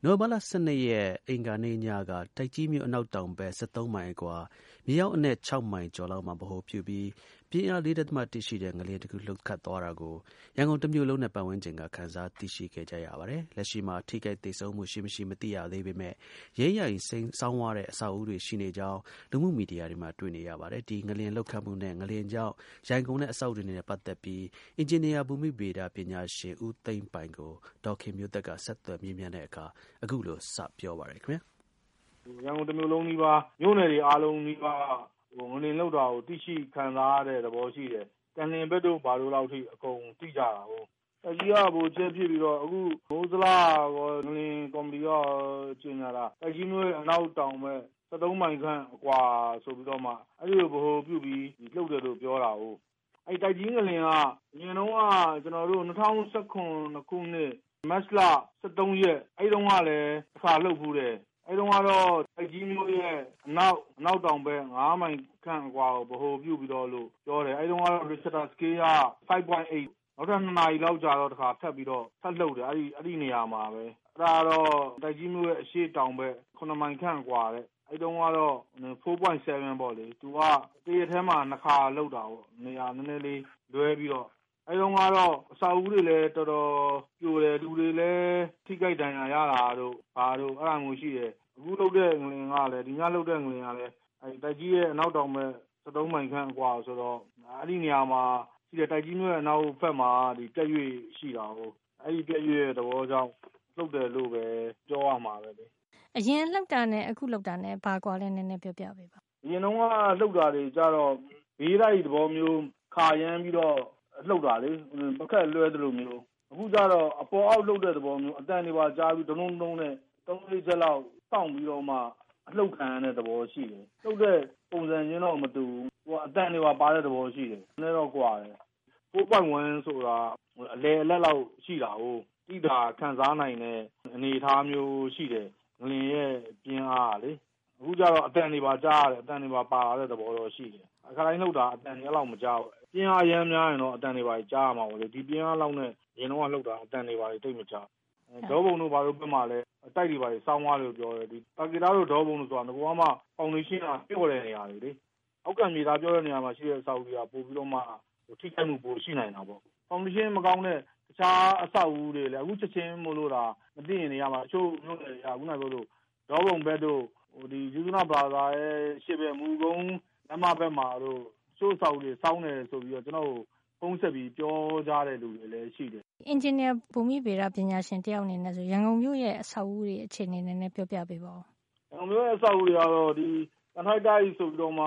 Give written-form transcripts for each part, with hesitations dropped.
နိုဘာလ12ရက်အင်္ဂါနေ့ညကတိုက်ကြီးမြို့အနောက်တောင်ဘက်73မိုင်အကွာမြေရောက်အနက်6မိုင်ကျော်လောက်မှာဗဟိုပြုပြီးပြင်းအား 4.1 ရှိတဲ့ငလျင်တစ်ခုလှုပ်ခတ်သွားတာကိုရန်ကုန်တစ်မြို့လုံးနဲ့ပတ်ဝန်းကျင်ကခန်းစားသိရှိခဲ့ကြရပါတယ်။လက်ရှိမှာထိခိုက်သေဆုံးမှုရှိမရှိမသိရသေးပေမဲ့ရဲရည်စောင်းဝါးတဲ့အဆောက်အဦတွေရှိနေကြောင်းလူမှုမီဒီယာတွေမှာတွေ့နေရပါတယ်။ဒီငလျင်လှုပ်ခတ်မှုနဲ့ငလျင်ကြောင့်ရိုင်ကုန်တဲ့အဆောက်အဦတွေနဲ့ပတ်သက်ပြီးအင်ဂျင်နီယာဘူမိဗေဒပညာရှင်ဦးသိန်းပိုင်ကိုဒေါခင်မျိုးသက်ကဆက်သွယ်မြင်မြန်တဲ့အခါအခုလိုစပြောပါတယ်ခင်ဗျာရန်ကုန်တစ်မြို့လုံးနီးပါးမြို့နယ်တွေအားလုံးနီးပါးငလျင်လှုပ်တာကိုသိရှိခံစားရတဲ့သဘောရှိတယ်။ကံလျင်ဘက်တို့ဘာလို့လောက်ထိအကုန်သိကြတာဟုတ်။အကြီးကဘိုးကျဲဖြစ်ပြီးတော့အခုမိုးစလားငလျင်ကော်မတီကကျင်းလာတာအကြီးမျိုးအနောက်တောင်မဲ့73မိုင်ခန့်အကွာဆိုပြီးတော့မှအဲ့ဒီလိုဘ ਹੁ ပြုပြီးလှုပ်တယ်လို့ပြောတာဟုတ်။အဲ့တိုက်ကြီးငလျင်ကအရင်တော့ကကျွန်တော်တို့2019ခုနှစ်မတ်လ23ရက်အဲ့တုန်းကလည်းတစ်ခါလှုပ်ဖူးတယ်။အဲ့တုန်းကတော့တိုက်ကြီးမျိုးရဲ့အနောက်တောင်ဘက်9မိုင်ခန့်အကွာကိုဗဟိုပြုပြီးတော့လို့ပြောတယ်။အဲ့တုန်းကတော့ Richter scale က 5.8 နောက်ထပ်2နာရီလောက်ကြာတော့တစ်ခါထပ်ပြီးတော့ထပ်လှုပ်တယ်အဲ့ဒီနေရာမှာပဲ။အဲ့ဒါတော့တိုက်ကြီးမျိုးရဲ့အရှေ့တောင်ဘက်9မိုင်ခန့်အကွာတဲ့အဲ့တုန်းကတော့ 4.7 ပေါ့လေသူကတရက်ထဲမှာ2ခါလှုပ်တာပေါ့နေရာနည်းနည်းလေးလွဲပြီးတော့အဲ့တုန်းကတော့အစာအုပ်တွေလည်းတော်တော်ပြိုတယ်လူတွေလည်းထိကြိုက်ဒဏ်ရာရတာတို့ဘာတို့အဲ့ဒါမျိုးရှိတယ်အခုလှုပ်တဲ့ငလျင်ကလည်းဒီညလှုပ်တဲ့ငလျင်ကလည်းအဲ့တိုက်ကြီးရဲ့အနောက်တောင်ဘက်73မိုင်ခန့်အကွာဆိုတော့အဲ့ဒီနေရာမှာရှိတဲ့တိုက်ကြီးမျိုးရဲ့အနောက်ဘက်မှာဒီပြက်ရွေ့ရှိတာဟုတ်အဲ့ဒီပြက်ရွေ့ရဲ့သဘောကြောင့်လှုပ်တယ်လို့ပဲပြောရမှာပဲလေအရင်လှုပ်တာနဲ့အခုလှုပ်တာနဲ့ဘာကွာလဲနည်းနည်းပြောပြပေးပါအရင်တော့လှုပ်တာတွေကြတော့ဘေးလိုက်သဘောမျိုးခါရမ်းပြီးတော့လှုပ်တာလေပကက်လွဲသလိုမျိုးအခုကျတော့အပေါ်အောက်လှုပ်တဲ့သဘောမျိုးအတန်တွေပါကြားပြီးဒုံဒုံနဲ့3-4ချက်လောက်စောင့်ပြီးတော့မှအလှုပ်ခံရတဲ့သဘောရှိတယ်လှုပ်တဲ့ပုံစံချင်းတော့မတူဘူးဟိုအတန်တွေပါပါတဲ့သဘောရှိတယ်နည်းတော့ကွာတယ်4.1ဆိုတာအလဲအလက်လောက်ရှိတာဟုတ်တိတာခံစားနိုင်တဲ့အနေအထားမျိုးရှိတယ်ငလျင်ရဲ့ပြင်းအားလေအခုကျတော့အတန်တွေပါကြားရတယ်အတန်တွေပါပါလာတဲ့သဘောတော့ရှိတယ်အခါတိုင်းလှုပ်တာအတန်တွေလောက်မကြားဘူးပြင်းအားရမ်းများရင်တော့အတန်တွေပါကြားရမှာပေါ့လေဒီပြင်းအားလောက်နဲ့ရင်တော့လှုပ်တာအတန်တွေပါတိတ်မကြားဒေါဘုံတို့ဘာလို့ပြမှာလဲတိုက်တွေပါစောင်းသွားလို့ပြောတယ်ဒီပါကီတာတို့ဒေါဘုံတို့ဆိုတာငကွာမှဖောင်ဒေးရှင်းကပြော့တဲ့နေရာတွေလေအောက်ကမြေသားပြောတဲ့နေရာမှာရှိတဲ့အဆောက်အဦတွေကပို့ပြီးတော့မှထိခိုက်မှုပိုရှိနိုင်တာပေါ့ဖောင်ဒေးရှင်းမကောင်းတဲ့တခြားအဆောက်အဦတွေလည်းအခုချက်ချင်းမို့လို့တာမသိရင်နေရာမှာအချို့မြို့နယ်တွေကခုနကပြောလို့ဒေါဘုံဘက်တို့ဒီယူဇနာဘာသာရဲ့ရှေ့ဘက်မူကုန်းလမ်းမဘက်မှာတို့ချို့ဆောက်တွေစောင်းတယ်ဆိုပြီးတော့ကျွန်တော်တို့ပုံဆက်ပြီးပြောကြတဲ့လူတွေလည်းရှိတယ်အင်ဂျင်နီယာဘူမိဗေဒပညာရှင်တယောက်အနေနဲ့ဆိုရန်ကုန်မြို့ရဲ့အဆောက်အဦတွေအခြေအနေနဲ့ပြောပြပေးပါဦးရန်ကုန်မြို့ရဲ့အဆောက်အဦတွေကတော့ဒီကန်ထိုက်တာကြီးဆိုပြီးတော့မှ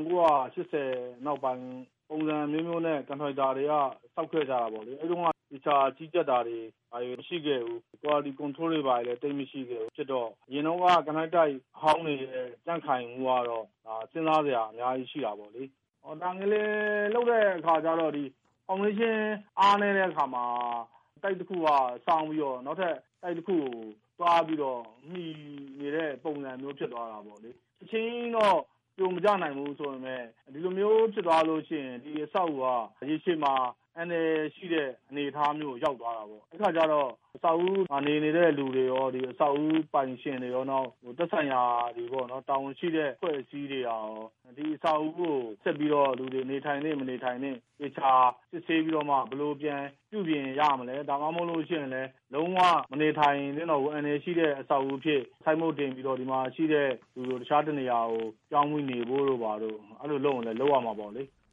1980နောက်ပိုင်းပုံစံမျိုးမျိုးနဲ့ကန်ထိုက်တာတွေကစောက်ခဲ့ကြတာပေါ့လေအဲ့တုန်းကတခြားကြီးကြက်တာတွေမရှိခဲ့ဘူး quality control တွေပါလည်းတိတ်မရှိခဲ့ဘူးဖြစ်တော့အရင်တော့ကကန်ထိုက်တာဟောင်းနေတဲ့ကြန့်ခိုင်မှုကတော့စဉ်းစားစရာအများကြီးရှိတာပေါ့လေဒါငလေလောက်တဲ့အခါကျတော့ဒီဖောင်ဒေးရှင်းအားနေတဲ့အခါမှာတိုက်တစ်ခုကစောင်းပြီးတော့နောက်ထပ်တိုက်တစ်ခုကိုသွားပြီးတော့မှီနေတဲ့ပုံစံမျိုးဖြစ်သွားတာပေါ့လေအချင်းတော့ကြုံမကြနိုင်ဘူးဆိုပေမဲ့ဒီလိုမျိုးဖြစ်သွားလို့ရှိရင်ဒီအဆောက်အဦကရေရှည်မှာအနေရှိတဲ့အနေအထားမျိုးရောက်သွားတာပေါ့အဲ့ခါကျတော့အဆောက်အဦနေနေတဲ့လူတွေရောဒီအဆောက်အဦပိုင်ရှင်တွေရောနောက်သက်ဆိုင်ရာတွေပေါ့နော်တာဝန်ရှိတဲ့ဖွဲ့စည်းတွေရောဒီအဆောက်အဦကိုဆက်ပြီးတော့လူတွေနေထိုင်နေမနေထိုင်နေတခြားစစ်ဆေးပြီးတော့မှဘယ်လိုပြန်ပြုပြင်ရမလဲဒါမှမဟုတ်လို့ရှိရင်လည်းလုံးဝမနေထိုင်နေတော့ဘူးအနေရှိတဲ့အဆောက်အဦဖြစ်ဆိုင်းမုတ်တင်ပြီးတော့ဒီမှာရှိတဲ့လူတို့တခြားတနေရာကိုကြောင်းမှုနေဖို့တို့ပါတော့အဲ့လိုလုပ်ရင်လည်းလုပ်ရမှာပေါ့လေ